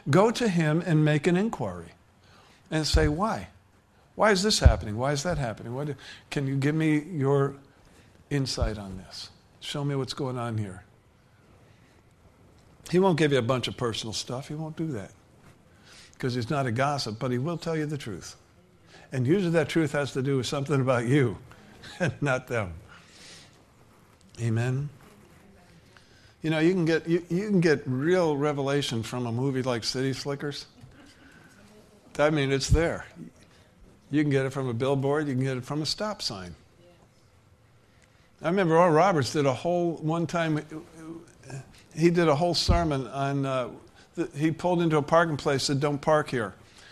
go to him and make an inquiry and say, why? Why is this happening? Why is that happening? Can you give me your insight on this? Show me what's going on here. He won't give you a bunch of personal stuff. He won't do that because he's not a gossip, but he will tell you the truth. And usually that truth has to do with something about you and not them. Amen? You know, you can get real revelation from a movie like City Slickers. I mean, it's there. You can get it from a billboard. You can get it from a stop sign. I remember Oral Roberts did one time, he did a whole sermon on, he pulled into a parking place, said, don't park here.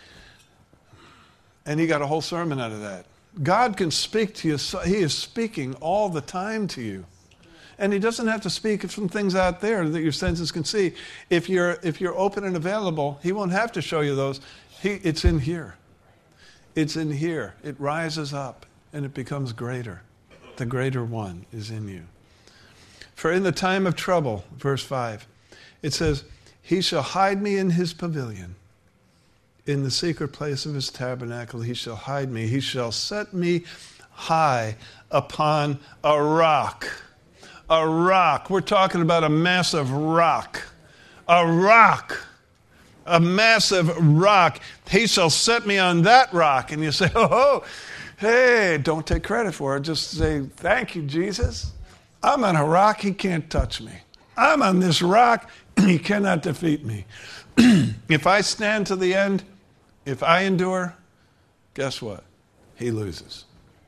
And he got a whole sermon out of that. God can speak to you. He is speaking all the time to you. And he doesn't have to speak from things out there that your senses can see. If you're open and available, he won't have to show you those. It's in here. It's in here. It rises up and it becomes greater. The greater one is in you. For in the time of trouble, verse 5, it says, he shall hide me in his pavilion. In the secret place of his tabernacle he shall hide me. He shall set me high upon a rock. A rock. We're talking about a massive rock. A rock. A massive rock. He shall set me on that rock. And you say, oh, hey, don't take credit for it. Just say, thank you, Jesus. I'm on a rock. He can't touch me. I'm on this rock. He cannot defeat me. If I stand to the end, if I endure, guess what? He loses.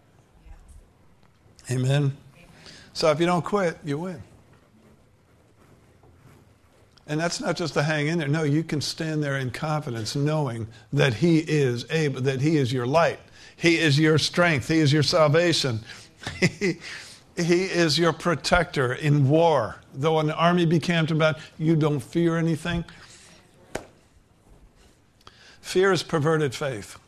Amen? So if you don't quit, you win. And that's not just to hang in there. No, you can stand there in confidence knowing that he is able, that he is your light. He is your strength. He is your salvation. He is your protector in war. Though an army be camped about, you don't fear anything. Fear is perverted faith.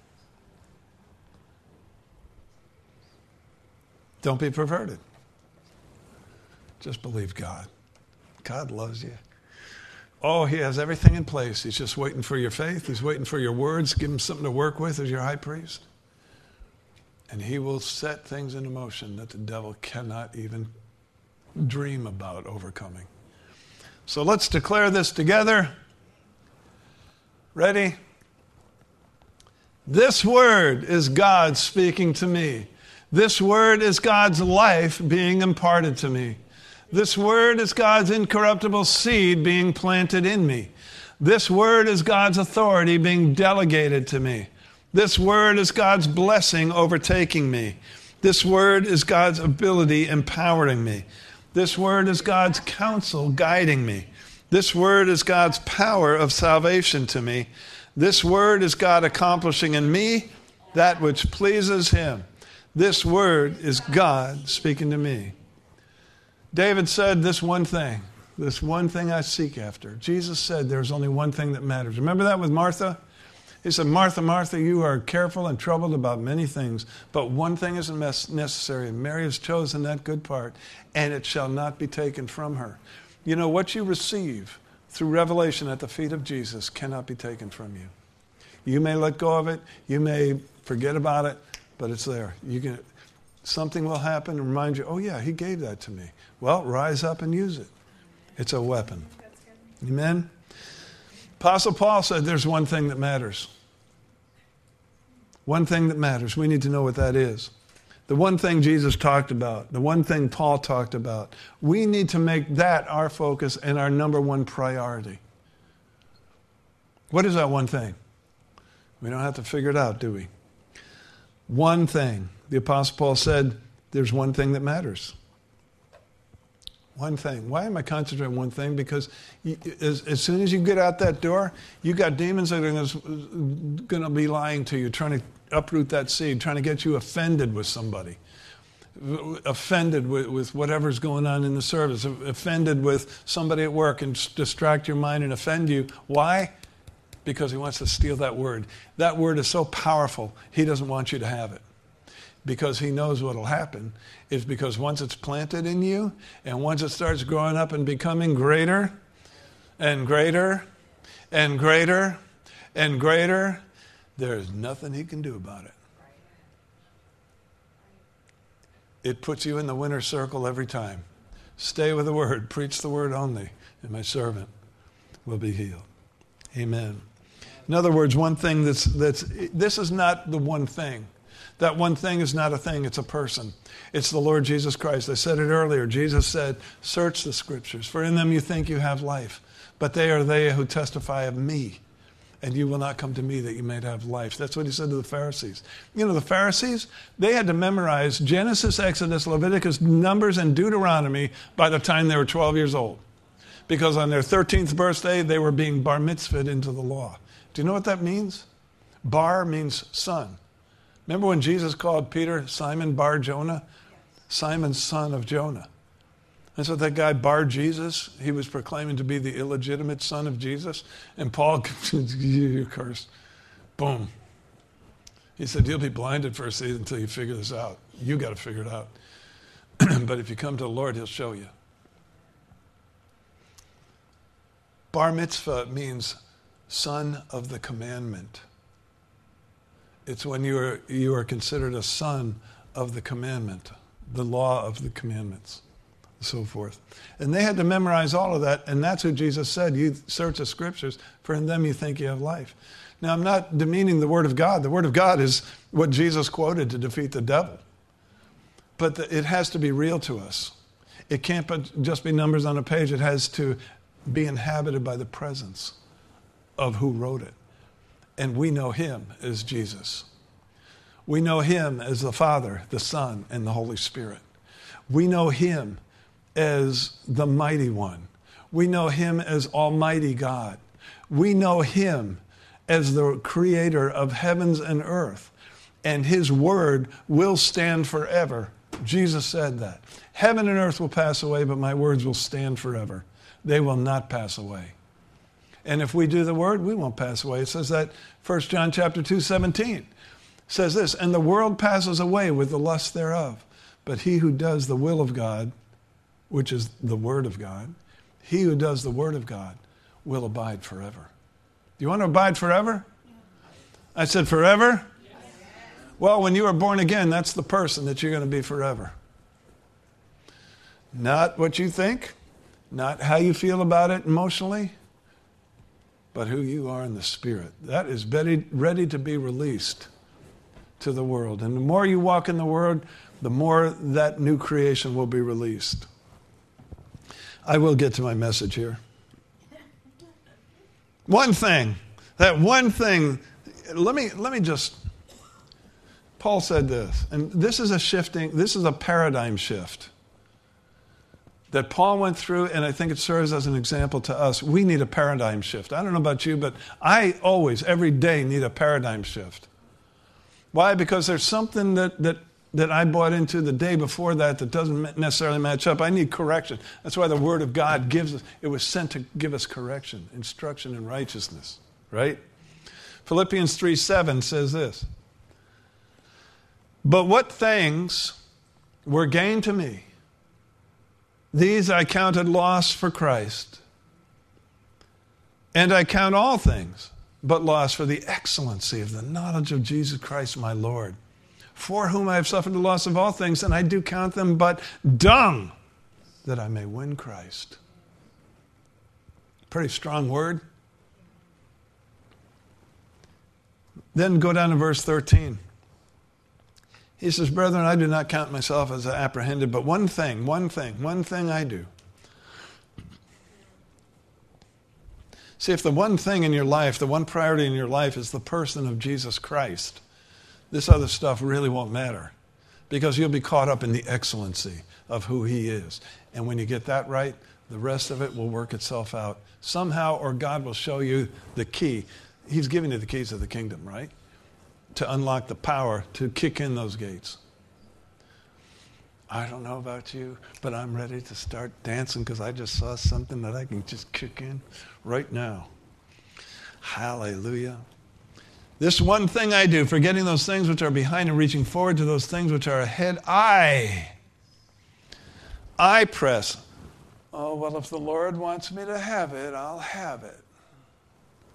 Don't be perverted. Just believe God. God loves you. Oh, he has everything in place. He's just waiting for your faith. He's waiting for your words. Give him something to work with as your high priest. And he will set things into motion that the devil cannot even dream about overcoming. So let's declare this together. Ready? This word is God speaking to me. This word is God's life being imparted to me. This word is God's incorruptible seed being planted in me. This word is God's authority being delegated to me. This word is God's blessing overtaking me. This word is God's ability empowering me. This word is God's counsel guiding me. This word is God's power of salvation to me. This word is God accomplishing in me that which pleases him. This word is God speaking to me. David said this one thing I seek after. Jesus said there's only one thing that matters. Remember that with Martha? He said, Martha, Martha, you are careful and troubled about many things, but one thing is necessary, and Mary has chosen that good part, and it shall not be taken from her. You know, what you receive through revelation at the feet of Jesus cannot be taken from you. You may let go of it, you may forget about it, but it's there. Something will happen and remind you, oh yeah, he gave that to me. Well, rise up and use it. It's a weapon. Amen? Apostle Paul said there's one thing that matters. One thing that matters. We need to know what that is. The one thing Jesus talked about, the one thing Paul talked about, we need to make that our focus and our number one priority. What is that one thing? We don't have to figure it out, do we? One thing. The Apostle Paul said there's one thing that matters. One thing. Why am I concentrating on one thing? Because as soon as you get out that door, you got demons that are going to be lying to you, trying to uproot that seed, trying to get you offended with somebody, offended with whatever's going on in the service, offended with somebody at work and distract your mind and offend you. Why? Because he wants to steal that word. That word is so powerful, he doesn't want you to have it. Because he knows what will happen is because once it's planted in you and once it starts growing up and becoming greater and greater and greater and greater. There's nothing he can do about it. It puts you in the winner's circle every time. Stay with the word. Preach the word only, and my servant will be healed. Amen. In other words, one thing this is not the one thing. That one thing is not a thing, it's a person. It's the Lord Jesus Christ. I said it earlier. Jesus said, search the scriptures, for in them you think you have life, but they are they who testify of me, and you will not come to me that you may have life. That's what he said to the Pharisees. You know, the Pharisees, they had to memorize Genesis, Exodus, Leviticus, Numbers, and Deuteronomy by the time they were 12 years old. Because on their 13th birthday, they were being bar mitzvahed into the law. Do you know what that means? Bar means son. Remember when Jesus called Peter Simon Bar Jonah? Simon, son of Jonah. And so that guy Bar Jesus, he was proclaiming to be the illegitimate son of Jesus. And Paul, you cursed. Boom. He said, you'll be blinded for a season until you figure this out. You got to figure it out. But if you come to the Lord, he'll show you. Bar mitzvah means son of the commandment. It's when you are considered a son of the commandment, the law of the commandments, and so forth. And they had to memorize all of that, and that's what Jesus said. You search the scriptures, for in them you think you have life. Now, I'm not demeaning the Word of God. The Word of God is what Jesus quoted to defeat the devil. But it has to be real to us. It can't just be numbers on a page. It has to be inhabited by the presence of who wrote it. And we know him as Jesus. We know him as the Father, the Son, and the Holy Spirit. We know him as the Mighty One. We know him as Almighty God. We know him as the creator of heavens and earth. And his word will stand forever. Jesus said that. Heaven and earth will pass away, but my words will stand forever. They will not pass away. And if we do the word, we won't pass away. It says that 1 John chapter 2:17 says this, and the world passes away with the lust thereof. But he who does the will of God, which is the word of God, he who does the word of God will abide forever. Do you want to abide forever? I said forever? Yes. Well, when you are born again, that's the person that you're going to be forever. Not what you think, not how you feel about it emotionally, but who you are in the Spirit. That is ready to be released to the world. And the more you walk in the Word, the more that new creation will be released. I will get to my message here. One thing, let me just, Paul said this, and this is a paradigm shift that Paul went through, and I think it serves as an example to us. We need a paradigm shift. I don't know about you, but I always, every day, need a paradigm shift. Why? Because there's something that I bought into the day before that doesn't necessarily match up. I need correction. That's why the Word of God it was sent to give us correction, instruction in righteousness, right? Philippians 3:7 says this, but what things were gain to me, these I counted loss for Christ. And I count all things but loss for the excellency of the knowledge of Jesus Christ my Lord, for whom I have suffered the loss of all things, and I do count them but dung, that I may win Christ. Pretty strong word. Then go down to verse 13. He says, brethren, I do not count myself as apprehended, but one thing I do. See, if the one thing in your life, the one priority in your life is the person of Jesus Christ, this other stuff really won't matter, because you'll be caught up in the excellency of who he is. And when you get that right, the rest of it will work itself out somehow, or God will show you the key. He's giving you the keys of the kingdom, right? To unlock the power to kick in those gates. I don't know about you, but I'm ready to start dancing because I just saw something that I can just kick in right now. Hallelujah. This one thing I do, forgetting those things which are behind and reaching forward to those things which are ahead, I press. Oh, well, if the Lord wants me to have it, I'll have it.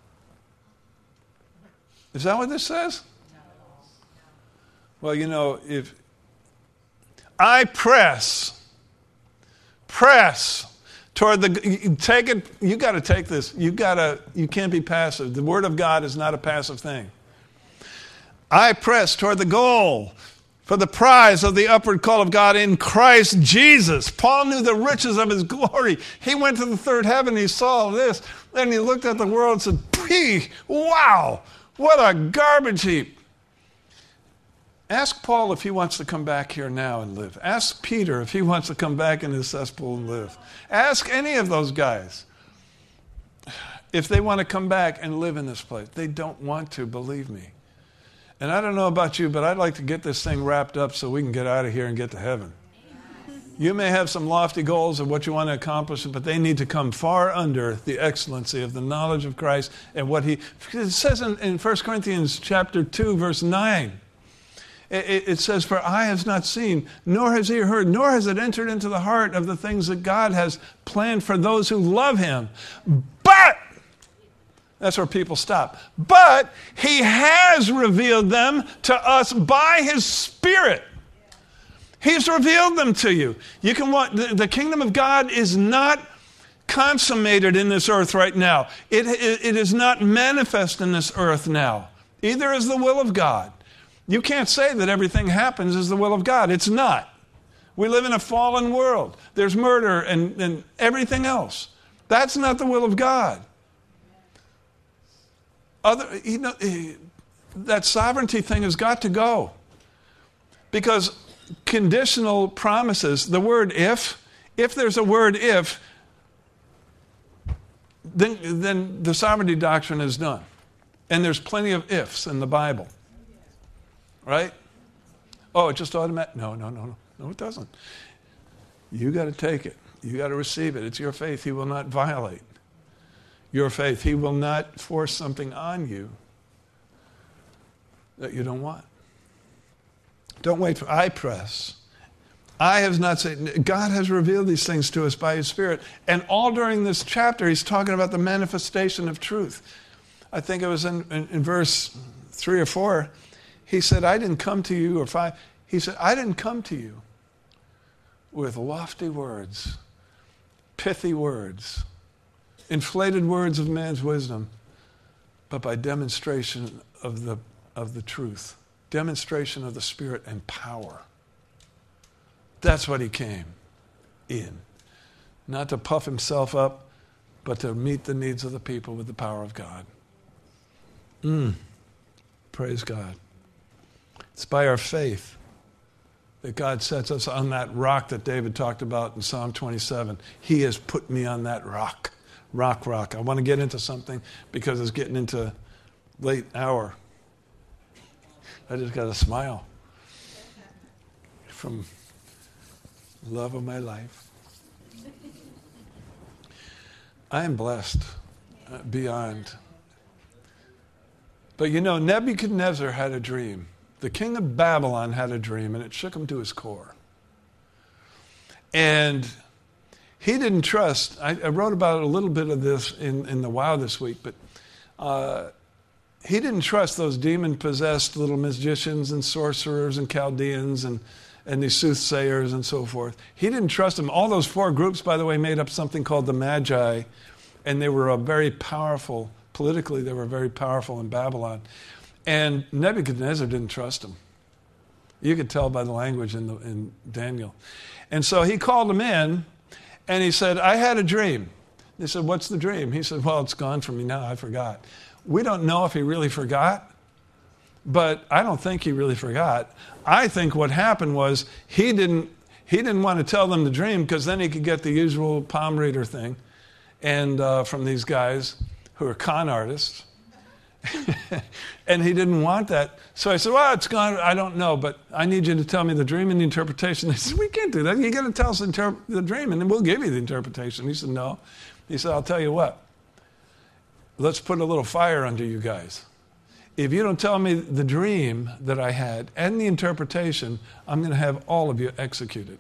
Is that what this says? Well, if I press toward take it, you got to take this. You can't be passive. The Word of God is not a passive thing. I press toward the goal for the prize of the upward call of God in Christ Jesus. Paul knew the riches of his glory. He went to the third heaven, he saw this, and he looked at the world and said, wow, what a garbage heap. Ask Paul if he wants to come back here now and live. Ask Peter if he wants to come back in his cesspool and live. Ask any of those guys if they want to come back and live in this place. They don't want to, believe me. And I don't know about you, but I'd like to get this thing wrapped up so we can get out of here and get to heaven. You may have some lofty goals of what you want to accomplish, but they need to come far under the excellency of the knowledge of Christ and what it says in 1 Corinthians chapter 2, verse 9. It says, for eye has not seen, nor has ear heard, nor has it entered into the heart of the things that God has planned for those who love him. But, that's where people stop. But he has revealed them to us by his Spirit. He's revealed them to you. You can want the kingdom of God is not consummated in this earth right now. It is not manifest in this earth now. Either is the will of God. You can't say that everything happens as the will of God. It's not. We live in a fallen world. There's murder and everything else. That's not the will of God. That sovereignty thing has got to go. Because conditional promises, the word if there's a word if, then the sovereignty doctrine is done. And there's plenty of ifs in the Bible. Right? Oh, it just automatic. No, it doesn't. You got to take it. You got to receive it. It's your faith. He will not violate your faith. He will not force something on you that you don't want. Don't wait for I press. I have not said. God has revealed these things to us by his Spirit. And all during this chapter, he's talking about the manifestation of truth. I think it was in verse 3 or 4. He said, I didn't come to you, or 5. He said, I didn't come to you with lofty words, pithy words, inflated words of man's wisdom, but by demonstration of the truth, demonstration of the Spirit and power. That's what he came in. Not to puff himself up, but to meet the needs of the people with the power of God. Praise God. It's by our faith that God sets us on that rock that David talked about in Psalm 27. He has put me on that rock. Rock. I want to get into something because it's getting into late hour. I just got a smile from love of my life. I am blessed beyond. But Nebuchadnezzar had a dream. The king of Babylon had a dream, and it shook him to his core. And he didn't trust. I wrote about a little bit of this in the Wow this week, but he didn't trust those demon-possessed little magicians and sorcerers and Chaldeans and these soothsayers and so forth. He didn't trust them. All those 4 groups, by the way, made up something called the Magi, and they were very powerful. Politically, they were very powerful in Babylon. And Nebuchadnezzar didn't trust him. You could tell by the language in Daniel. And so he called him in, and he said, I had a dream. They said, what's the dream? He said, well, it's gone from me now. I forgot. We don't know if he really forgot, but I don't think he really forgot. I think what happened was he didn't want to tell them the dream because then he could get the usual palm reader thing and from these guys who are con artists. And he didn't want that. So I said, well, it's gone. I don't know, but I need you to tell me the dream and the interpretation. They said, we can't do that. You got to tell us the dream, and then we'll give you the interpretation. He said, no. He said, I'll tell you what. Let's put a little fire under you guys. If you don't tell me the dream that I had and the interpretation, I'm going to have all of you executed.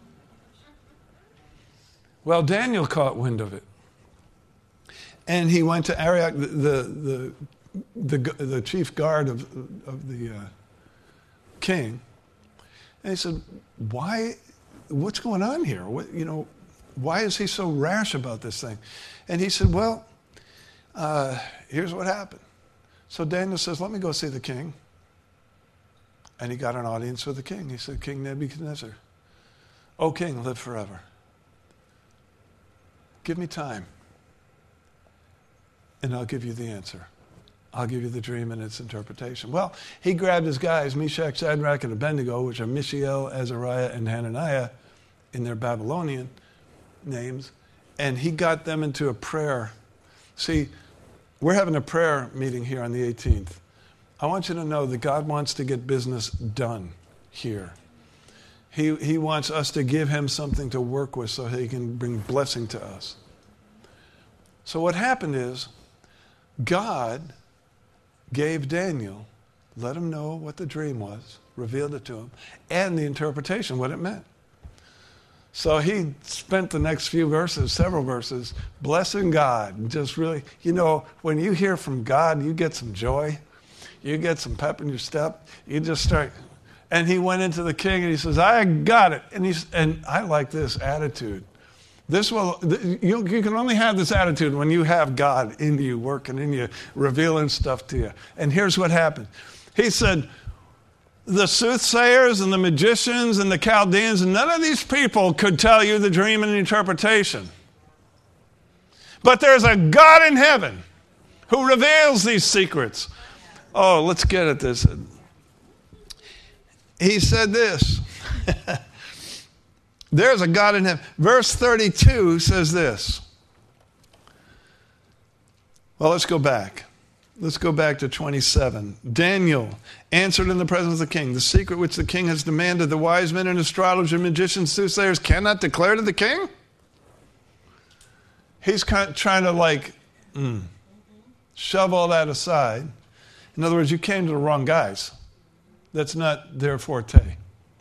Well, Daniel caught wind of it. And he went to Arioch, the the chief guard of the king. And he said, what's going on here? Why is he so rash about this thing? And he said, well, here's what happened. So Daniel says, let me go see the king. And he got an audience with the king. He said, King Nebuchadnezzar, O king, live forever. Give me time, and I'll give you the answer. I'll give you the dream and its interpretation. Well, he grabbed his guys, Meshach, Shadrach, and Abednego, which are Mishael, Azariah, and Hananiah in their Babylonian names, and he got them into a prayer. See, we're having a prayer meeting here on the 18th. I want you to know that God wants to get business done here. He wants us to give him something to work with so he can bring blessing to us. So what happened is, God gave Daniel, let him know what the dream was, revealed it to him, and the interpretation, what it meant. So he spent the next few verses, several verses, blessing God. Just really, when you hear from God, you get some joy. You get some pep in your step. You just start. And he went into the king and he says, I got it. And I like this attitude. You can only have this attitude when you have God in you, working in you, revealing stuff to you. And here's what happened. He said, the soothsayers and the magicians and the Chaldeans, none of these people could tell you the dream and the interpretation. But there's a God in heaven who reveals these secrets. Oh, let's get at this. He said this. There's a God in heaven. Verse 32 says this. Well, let's go back. Let's go back to 27. Daniel answered in the presence of the king, the secret which the king has demanded, the wise men and astrologers, magicians, soothsayers cannot declare to the king? He's trying to shove all that aside. In other words, you came to the wrong guys. That's not their forte.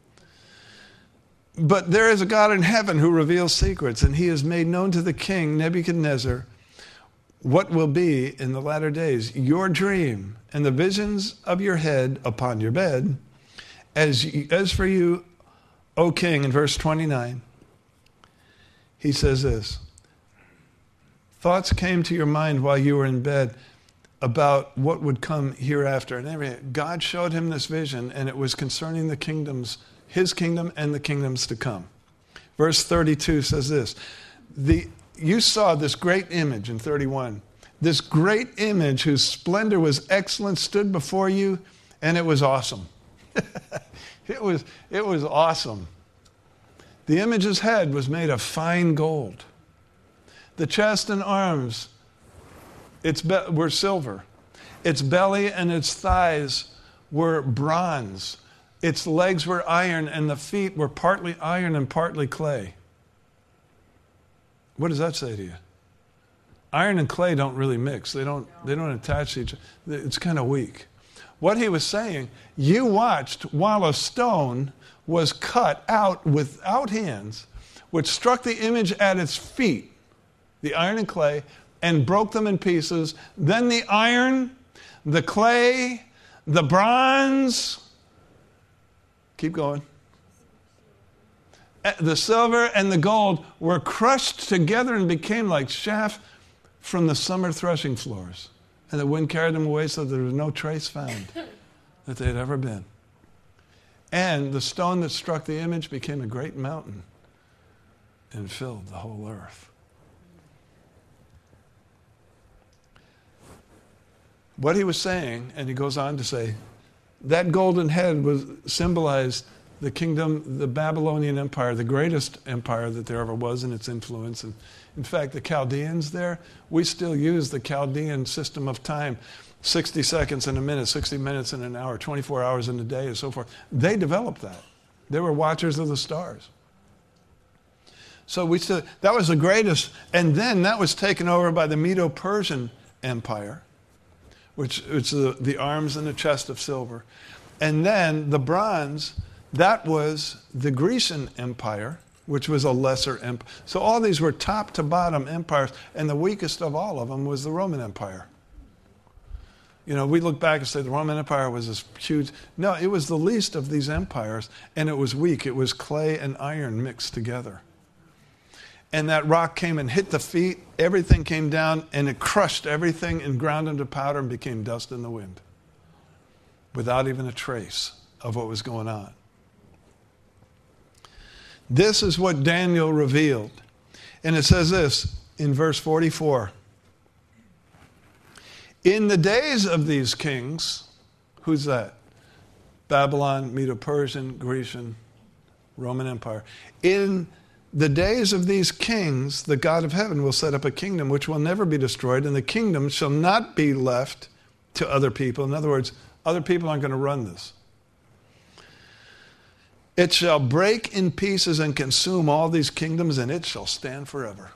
But there is a God in heaven who reveals secrets, and he has made known to the king, Nebuchadnezzar, what will be in the latter days. Your dream and the visions of your head upon your bed, as for you, O king, in verse 29, he says this, thoughts came to your mind while you were in bed about what would come hereafter. And everything. God showed him this vision, and it was concerning the kingdoms, his kingdom and the kingdoms to come. Verse 32 says this, you saw this great image in 31. This great image whose splendor was excellent stood before you, and it was awesome. It was awesome. The image's head was made of fine gold. The chest and arms were silver. Its belly and its thighs were bronze. Its legs were iron, and the feet were partly iron and partly clay. What does that say to you? Iron and clay don't really mix. They don't attach to each other. It's kind of weak. What he was saying, you watched while a stone was cut out without hands, which struck the image at its feet, the iron and clay, and broke them in pieces. Then the iron, the clay, the bronze, keep going, the silver and the gold were crushed together and became like chaff from the summer threshing floors. And the wind carried them away so that there was no trace found that they had ever been. And the stone that struck the image became a great mountain and filled the whole earth. What he was saying, and he goes on to say, that golden head symbolized the kingdom, the Babylonian Empire, the greatest empire that there ever was in its influence. And in fact, the Chaldeans there, we still use the Chaldean system of time, 60 seconds in a minute, 60 minutes in an hour, 24 hours in a day, and so forth. They developed that. They were watchers of the stars. So that was the greatest. And then that was taken over by the Medo-Persian Empire, which is the arms and the chest of silver. And then the bronze, that was the Grecian Empire, which was a lesser empire. So all these were top to bottom empires, and the weakest of all of them was the Roman Empire. We look back and say the Roman Empire was this huge. No, it was the least of these empires, and it was weak. It was clay and iron mixed together. And that rock came and hit the feet, everything came down, and it crushed everything and ground them to powder and became dust in the wind without even a trace of what was going on. This is what Daniel revealed. And it says this in verse 44. In the days of these kings, who's that? Babylon, Medo-Persian, Grecian, Roman Empire. In the days of these kings, the God of heaven will set up a kingdom which will never be destroyed, and the kingdom shall not be left to other people. In other words, other people aren't going to run this. It shall break in pieces and consume all these kingdoms, and it shall stand forever.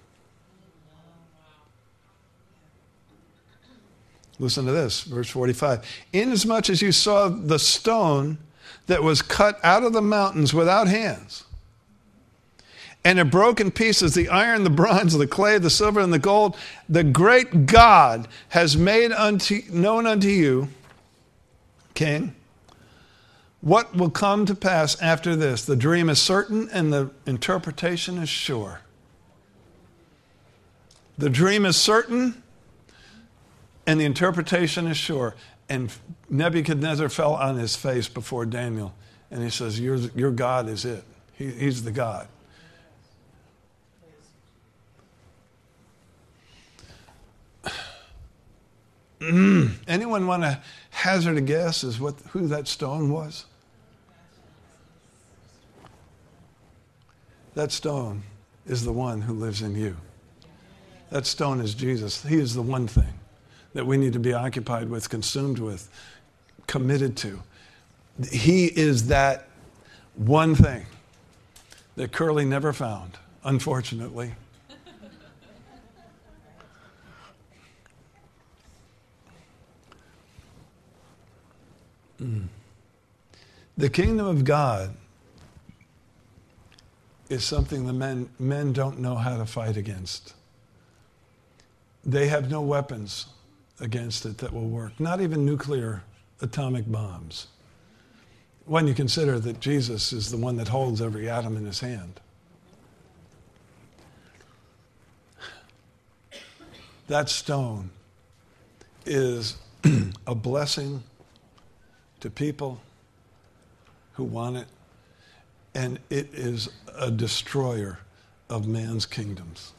Listen to this, verse 45. Inasmuch as you saw the stone that was cut out of the mountains without hands, and it broke in pieces the iron, the bronze, the clay, the silver, and the gold, the great God has made known unto you, king, what will come to pass after this. The dream is certain and the interpretation is sure. The dream is certain and the interpretation is sure. And Nebuchadnezzar fell on his face before Daniel. And he says, your God is it. He's the God. Anyone want to hazard a guess as who that stone was? That stone is the one who lives in you. That stone is Jesus. He is the one thing that we need to be occupied with, consumed with, committed to. He is that one thing that Curly never found, unfortunately. The kingdom of God is something the men don't know how to fight against. They have no weapons against it that will work, not even nuclear atomic bombs. When you consider that Jesus is the one that holds every atom in his hand. That stone is a blessing to people who want it, and it is a destroyer of man's kingdoms.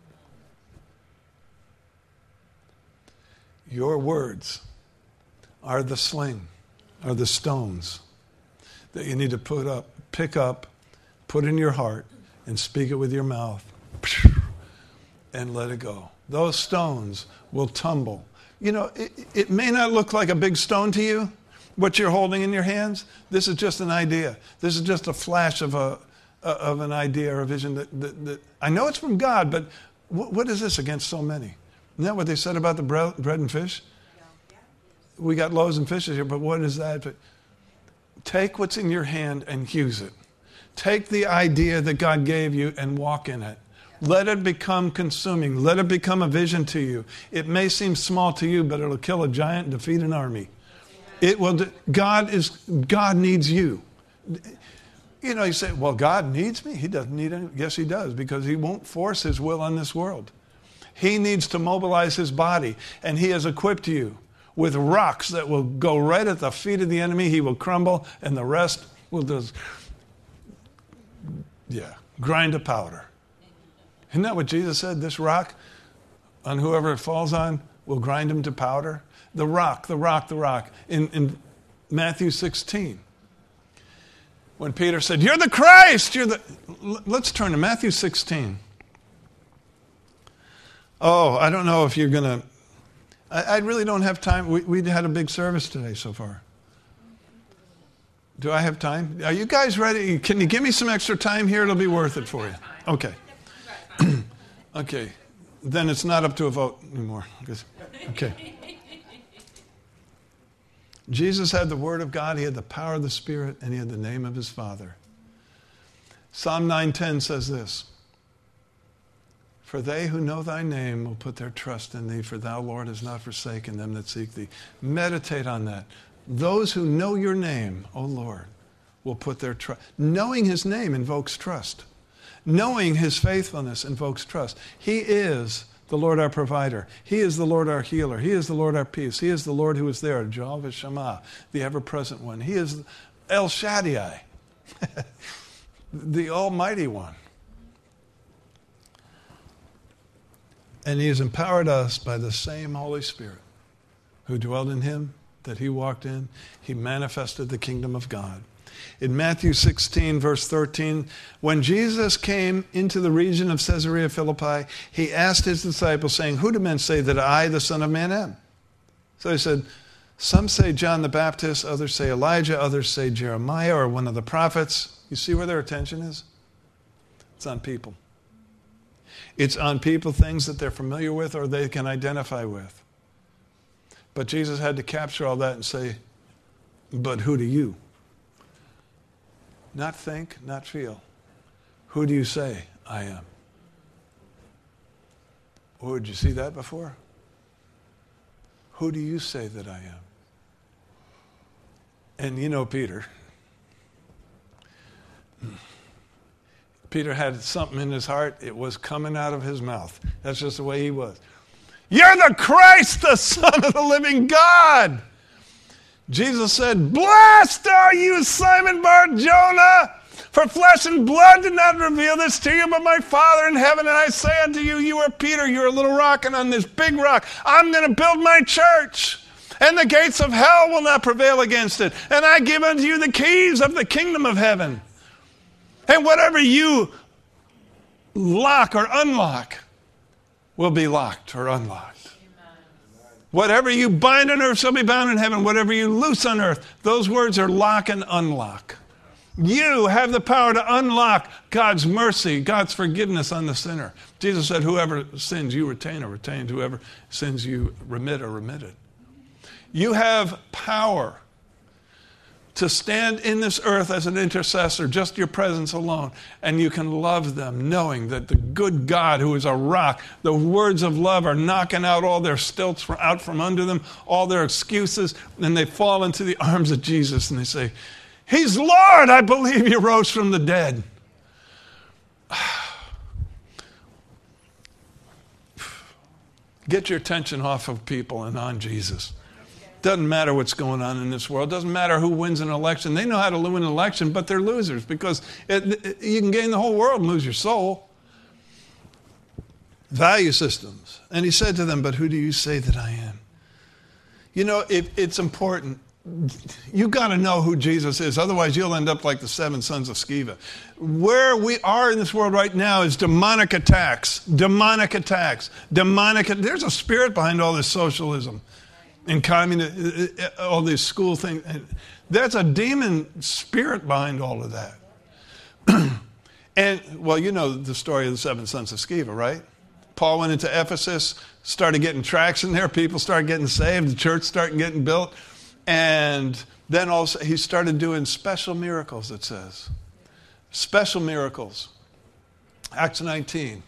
Your words are the sling, are the stones that you need to pick up, put in your heart, and speak it with your mouth, and let it go. Those stones will tumble. It may not look like a big stone to you, what you're holding in your hands. This is just an idea. This is just a flash of an idea or a vision that I know it's from God, but what is this against so many? Isn't that what they said about the bread and fish? We got loaves and fishes here, but what is that? But take what's in your hand and use it. Take the idea that God gave you and walk in it. Let it become consuming. Let it become a vision to you. It may seem small to you, but it'll kill a giant and defeat an army. It will. God needs you. You say, well, God needs me. He doesn't need any. Yes, he does, because he won't force his will on this world. He needs to mobilize his body, and he has equipped you with rocks that will go right at the feet of the enemy. He will crumble, and the rest will just, grind to powder. Isn't that what Jesus said? This rock, on whoever it falls on, will grind him to powder. The rock. In Matthew 16. When Peter said, you're the Christ, let's turn to Matthew 16. Oh, I don't know if you're going to, I really don't have time. We had a big service today so far. Do I have time? Are you guys ready? Can you give me some extra time here? It'll be worth it for you. Okay. Okay. Then it's not up to a vote anymore. Okay. Jesus had the Word of God, he had the power of the Spirit, and he had the name of his Father. Psalm 9:10 says this, For they who know thy name will put their trust in thee, for thou, Lord, hast not forsaken them that seek thee. Meditate on that. Those who know your name, O Lord, will put their trust. Knowing his name invokes trust. Knowing his faithfulness invokes trust. He is the Lord our provider. He is the Lord our healer. He is the Lord our peace. He is the Lord who is there, Jehovah Shammah, the ever-present one. He is El Shaddai, the Almighty One. And he has empowered us by the same Holy Spirit who dwelled in him, that he walked in. He manifested the kingdom of God. In Matthew 16, verse 13, when Jesus came into the region of Caesarea Philippi, he asked his disciples, saying, who do men say that I, the Son of Man, am? So he said, some say John the Baptist, others say Elijah, others say Jeremiah or one of the prophets. You see where their attention is? It's on people. It's on people, things that they're familiar with or they can identify with. But Jesus had to capture all that and say, but who do you? Not think, not feel. Who do you say I am? Oh, did you see that before? Who do you say that I am? And you know Peter. Peter had something in his heart. It was coming out of his mouth. That's just the way he was. You're the Christ, the Son of the living God. Jesus said, blessed are you, Simon Bar-Jonah, for flesh and blood did not reveal this to you, but my Father in heaven. And I say unto you, you are Peter, you're a little rock, and on this big rock I'm going to build my church, and the gates of hell will not prevail against it. And I give unto you the keys of the kingdom of heaven. And whatever you lock or unlock will be locked or unlocked. Whatever you bind on earth shall be bound in heaven. Whatever you loose on earth. Those words are lock and unlock. You have the power to unlock God's mercy, God's forgiveness on the sinner. Jesus said, whoever sins you retain are retained. Whoever sins you remit are remitted. You have power to stand in this earth as an intercessor, just your presence alone, and you can love them, knowing that the good God, who is a rock, the words of love are knocking out all their stilts out from under them, all their excuses, and they fall into the arms of Jesus, and they say, He's Lord, I believe you rose from the dead. Get your attention off of people and on Jesus. Doesn't matter what's going on in this world. Doesn't matter who wins an election. They know how to win an election, but they're losers because you can gain the whole world and lose your soul. Value systems. And he said to them, but who do you say that I am? You know, it's important. You've got to know who Jesus is. Otherwise, you'll end up like the 7 sons of Sceva. Where we are in this world right now is demonic attacks. Demonic attacks. There's a spirit behind all this socialism. And communism, all these school things. There's a demon spirit behind all of that. And, well, you know the story of the 7 sons of Sceva, right? Paul went into Ephesus, started getting traction there. People started getting saved. The church started getting built. And then also he started doing special miracles, it says. Special miracles. Acts 19.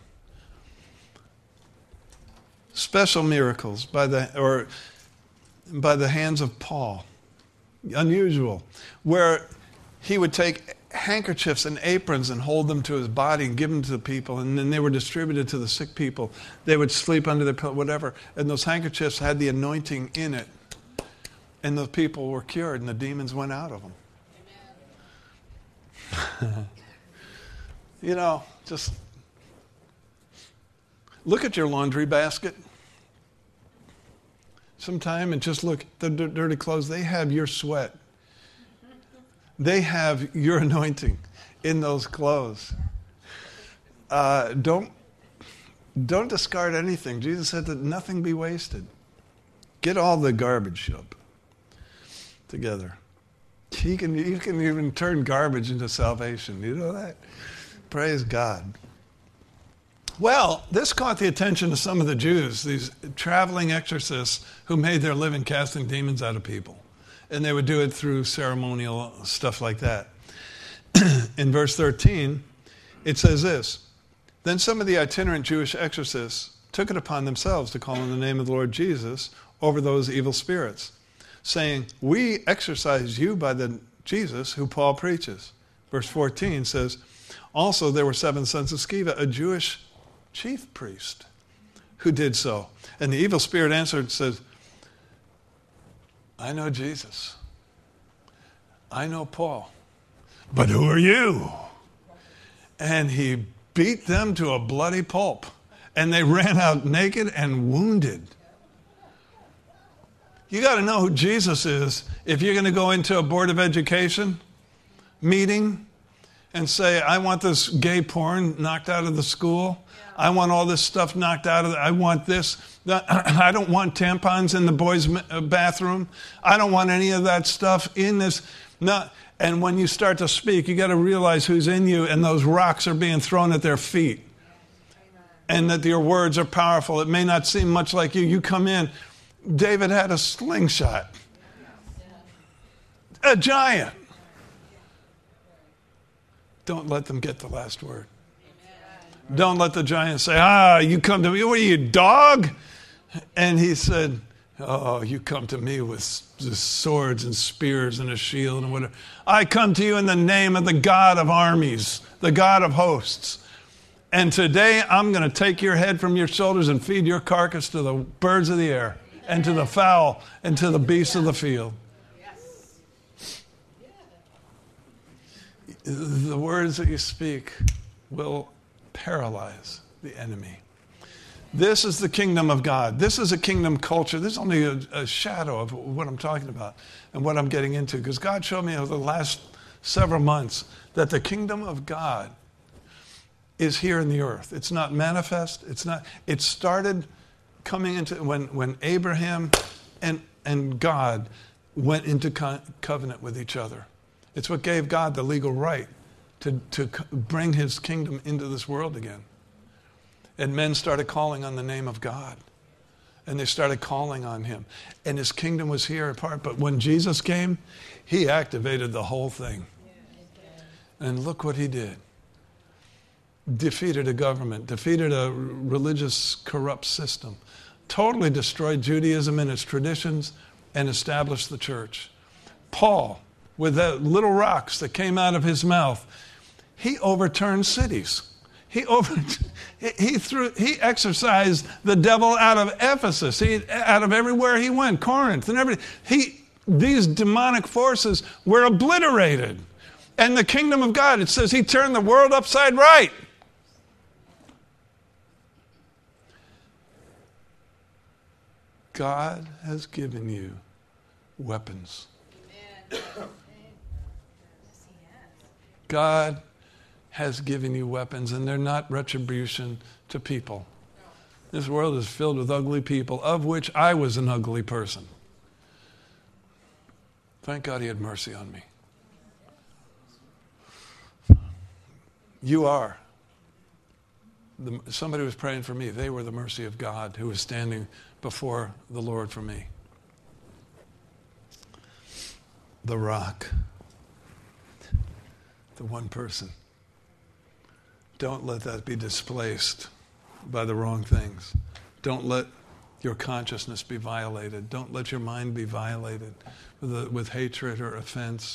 Special miracles by the hands of Paul. Unusual. Where he would take handkerchiefs and aprons and hold them to his body and give them to the people, and then they were distributed to the sick people. They would sleep under their pillow, whatever, and those handkerchiefs had the anointing in it. And the people were cured and the demons went out of them. You know, just look at your laundry basket sometime and just look at the dirty clothes. They have your sweat. They have your anointing in those clothes. Don't discard anything. Jesus said that nothing be wasted. Get all the garbage up together. You can even turn garbage into salvation. You know that? Praise God. Well, this caught the attention of some of the Jews, these traveling exorcists who made their living casting demons out of people. And they would do it through ceremonial stuff like that. In verse 13, it says this, Then some of the itinerant Jewish exorcists took it upon themselves to call on the name of the Lord Jesus over those evil spirits, saying, "We exorcise you by the Jesus who Paul preaches." Verse 14 says, "Also there were 7 sons of Sceva, a Jewish chief priest, who did so. And the evil spirit answered and says, I know Jesus. I know Paul. But who are you?" And he beat them to a bloody pulp. And they ran out naked and wounded. You got to know who Jesus is if you're going to go into a Board of Education meeting and say, "I want this gay porn knocked out of the school. I want all this stuff knocked out of it. I want this. I don't want tampons in the boys' bathroom. I don't want any of that stuff in this." And when you start to speak, you got to realize who's in you, and those rocks are being thrown at their feet. And that your words are powerful. It may not seem much like you. You come in. David had a slingshot. A giant. Don't let them get the last word. Don't let the giant say, "You come to me. What are you, dog?" And he said, "Oh, you come to me with swords and spears and a shield and whatever. I come to you in the name of the God of armies, the God of hosts. And today I'm going to take your head from your shoulders and feed your carcass to the birds of the air and to the fowl and to the beasts of the field." The words that you speak will paralyze the enemy. This is the kingdom of God. This is a kingdom culture. This is only a shadow of what I'm talking about and what I'm getting into. Because God showed me over the last several months that the kingdom of God is here in the earth. It's not manifest. It started coming into when Abraham and God went into covenant with each other. It's what gave God the legal right to bring his kingdom into this world again. And men started calling on the name of God. And they started calling on him. And his kingdom was here in part. But when Jesus came, he activated the whole thing. And look what he did. Defeated a government, defeated a religious corrupt system, totally destroyed Judaism and its traditions, and established the church. Paul, with the little rocks that came out of his mouth, he overturned cities. He exorcised the devil out of Ephesus, out of everywhere he went, Corinth and everything. These demonic forces were obliterated. And the kingdom of God, it says he turned the world upside right. God has given you weapons. God has given you weapons, and they're not retribution to people. This world is filled with ugly people, of which I was an ugly person. Thank God he had mercy on me. You are. Somebody was praying for me. They were the mercy of God who was standing before the Lord for me. The rock. The one person. Don't let that be displaced by the wrong things. Don't let your consciousness be violated. Don't let your mind be violated with hatred or offense.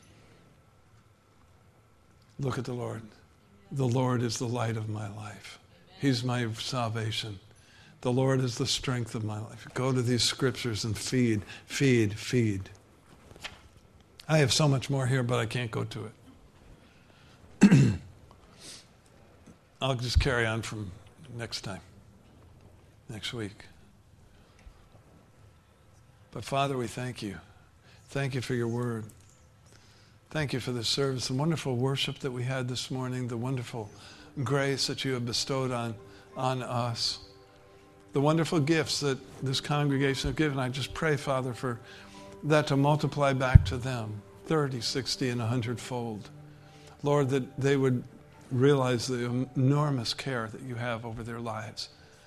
Look at the Lord. The Lord is the light of my life. He's my salvation. The Lord is the strength of my life. Go to these scriptures and feed. I have so much more here, but I can't go to it. I'll just carry on from next week. But Father, we thank you. Thank you for your word. Thank you for this service, the wonderful worship that we had this morning, the wonderful grace that you have bestowed on us, the wonderful gifts that this congregation have given. I just pray, Father, for that to multiply back to them, 30, 60, and 100-fold. Lord, that they would realize the enormous care that you have over their lives.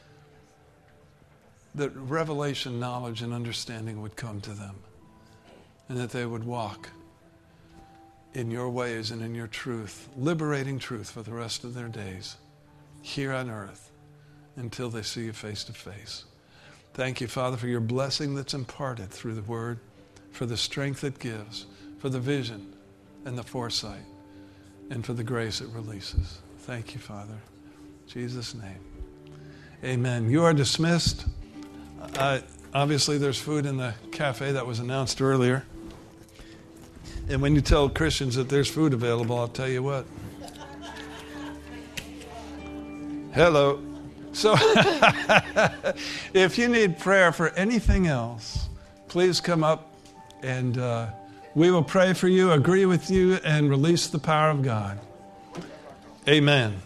That revelation, knowledge, and understanding would come to them. And that they would walk in your ways and in your truth, liberating truth for the rest of their days. here on earth until they see you face to face. Thank you, Father, for your blessing that's imparted through the word, for the strength it gives, for the vision and the foresight, and for the grace it releases. Thank you, Father. In Jesus' name. Amen. You are dismissed. Obviously, there's food in the cafe that was announced earlier. And when you tell Christians that there's food available, I'll tell you what. Hello. So if you need prayer for anything else, please come up and we will pray for you, agree with you, and release the power of God. Amen.